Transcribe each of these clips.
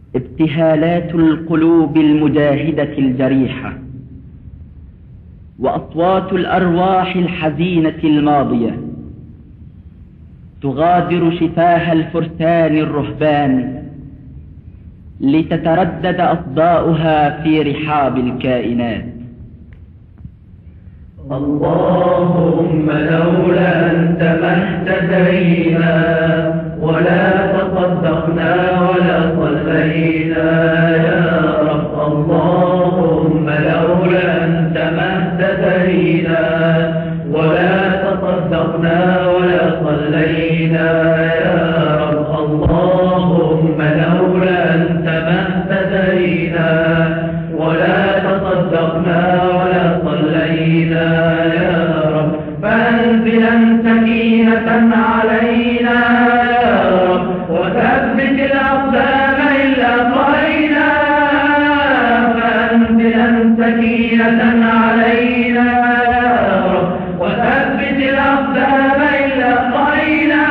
ابتهالات القلوب المجاهدة الجريحة، وأصوات الأرواح الحزينة الماضية تغادر شفاه الفرسان الرهبان لتتردد أصداؤها في رحاب الكائنات. اللهم لولا أنت ما اهتدينا ولا تصدقنا ولا صلينا يا رب. اللهم لولا أنت ما اهتدينا ولا تصدقنا ولا صلينا يا رب. اللهم لولا أنت ما اهتدينا ولا تصدقنا ولا صلينا يا رب. فأنزلا سكينة علينا يا رب وثبت الأقدام إن لاقينا. فأنزلا سكينة علينا يا رب وثبت الأقدام إن لاقينا.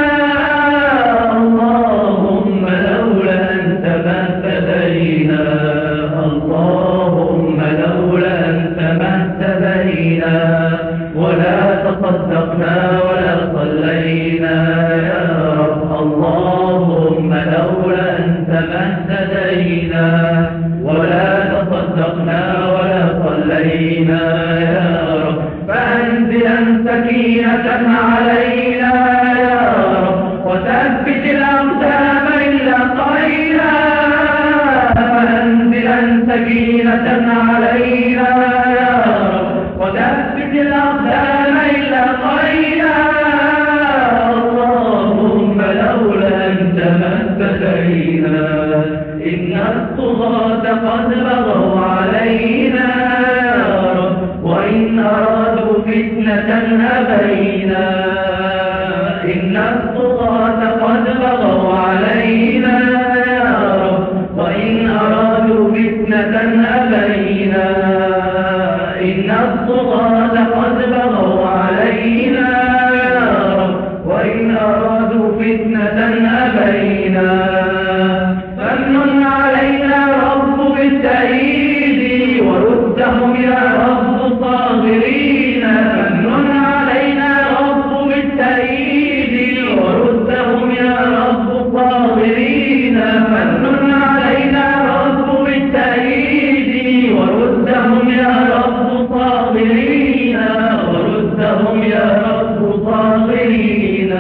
اللهم لولا أنت ما اهتدينا، اللهم لولا أنت ما اهتدينا ولا تصدقنا ولا صلينا يا رب. اللهم لولا أنت ما اهتدينا ولا تصدقنا ولا صلينا يا رب. فأنزلا سكينة علينا يا رب وثبت الأقدام إن لاقينا. فأنزلا سكينة علينا يا رب وثبت الأقدام إن لاقينا. اللهم لولا أنت ما اهتدينا. إن الطغاة قد بغوا علينا يا رب وإن أرادوا فتنة أبينا. إن الطغاة قد بغوا علينا يا رب وإن أرادوا فتنة أبينا. إن الطغاة قد بغوا علينا يا رب وإن أرادوا فتنة أبينا. فمن علينا رب بالتأييد وردهم يا رب صاغرين. فمن علينا رب بالتأييد وردهم يا رب صاغرين. فمن علينا رب بالتأييد وردهم يا رب صاغرين. وردهم يا رب صاغرين.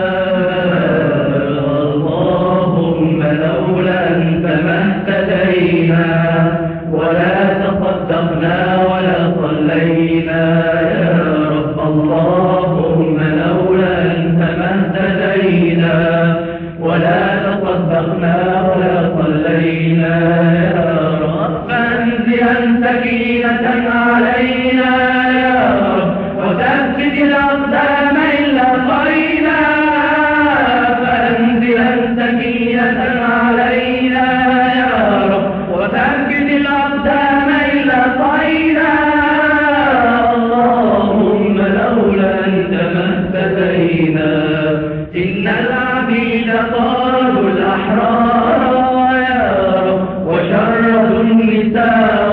اللهم لولا أنت ما اهتدينا ولا تصدقنا ولا صلينا يا رب. اللهم لولا أنت ما اهتدينا ولا تصدقنا ولا صلينا يا رب. فأنزلا سكينة علينا يا رب وثبت الأقدام إن لاقينا. فأنزلا سكينة علينا يا رب وثبت الأقدام إن لاقينا. اللهم لولا أنت ما اهتدينا. إن العبيد طاروا الأحرار يا رب وشردوا النساء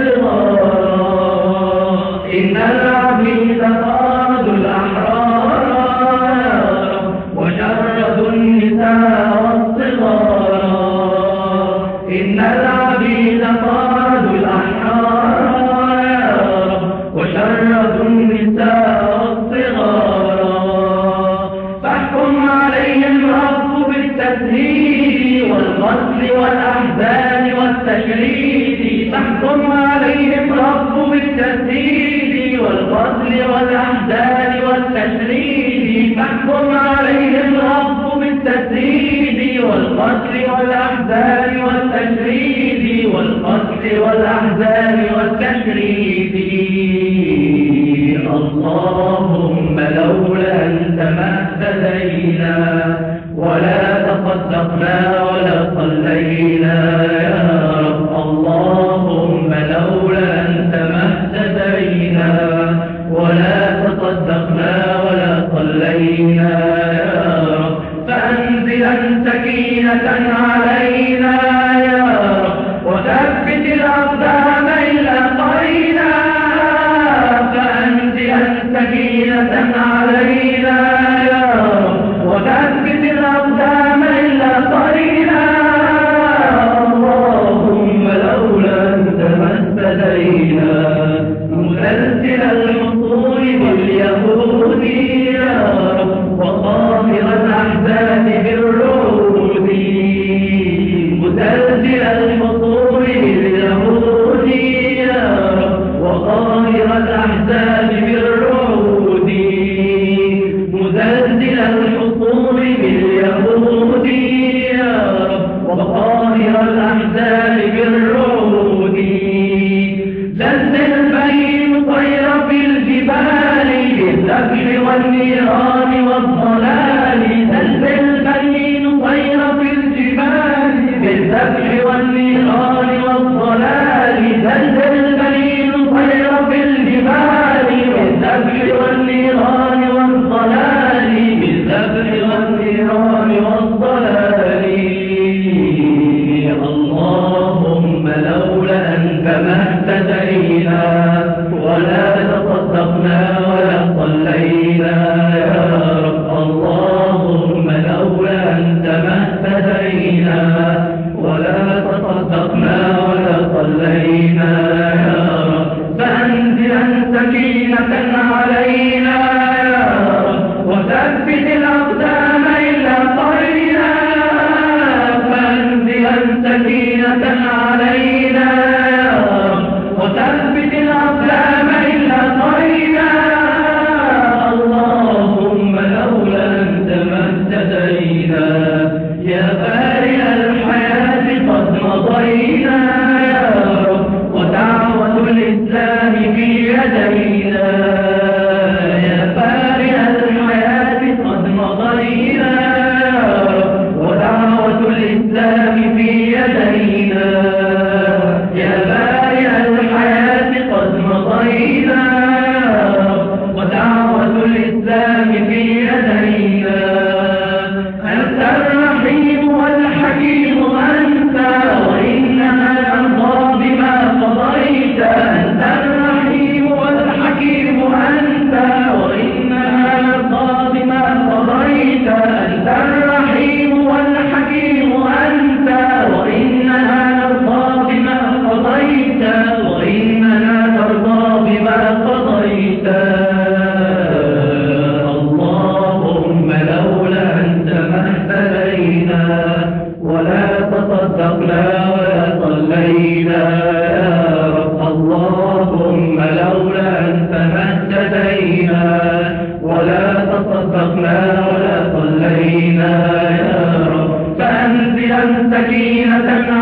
والصغار. إن العبيد طاروا الأحرار يا رب وشردوا النساء والصغار. إن العبيد طاروا الأحرار يا رب وشردوا النساء والصغار. فاحكم عليهم رب بالتسهيل والقتل والأحزان والتشريد. فاحكم عليهم رب بالتسهيل والقتل والأحزان والتشريد. فاحكم عليهم رب بالتسهيل والقتل والأحزان والتشريد. والقتل والأحزان والتشريد. اللهم لولا أنت ما اهتدينا ولا تصدقنا ولا صلينا يا رب. اللهم لولا أنت ما اهتدينا ولا تصدقنا ولا صلينا يا رب. فأنزلا سكينة علينا يا مزلزل الحصول باليهود يا رب وقاهر الأحزاب بالرعود مزلزل الحصول باليهود يا رب وقاهر الأحزاب بالرعود زلزل بين طير في الجبال بالذبح والنيران والضلال زلزل بين طير في الجبال بالذبح والنيران والضلال زلزل بين طير في الجبال بالذبح والنيران والضلال بالذبح والنيران والضلال اللهم لولا أنت ما اهتدينا ولا تصدقنا ولا صلينا يا رب اللهم لولا أنت ما اهتدينا ولا تصدقنا ولا صلينا يا رب فأنزلا سكينة علينا يا رب وثبت الأقدام إلا طرينا فأنزلا سكينة علينا يا رب وثبت الأقدام إلا طرينا اللهم لولا أنت ما اهتدينا يا بارئ الحياة قد مضينا يا رب ودعوة الإسلام في يدينا يا بارئ الحياة قد مضينا يا رب ودعوة الإسلام في يدينا يا بارئ الحياة قد مضينا يا رب ودعوة الإسلام في يدينا أنت الرحيم والحكيم أنت وإننا نرضى بما قضيت أنت الرحيم والحكيم أنت وإننا نرضى بما قضيت أنت الرحيم والحكيم أنت وإننا نرضى بما قضيت وإننا نرضى بما قضيت اللهم لولا أنت ما اهتدينا ولا تصدقنا ولا صلينا يا رب اللهم لولا أنت ما اهتدينا ولا تصدقنا ولا صلينا يا رب فأنزلا سكينة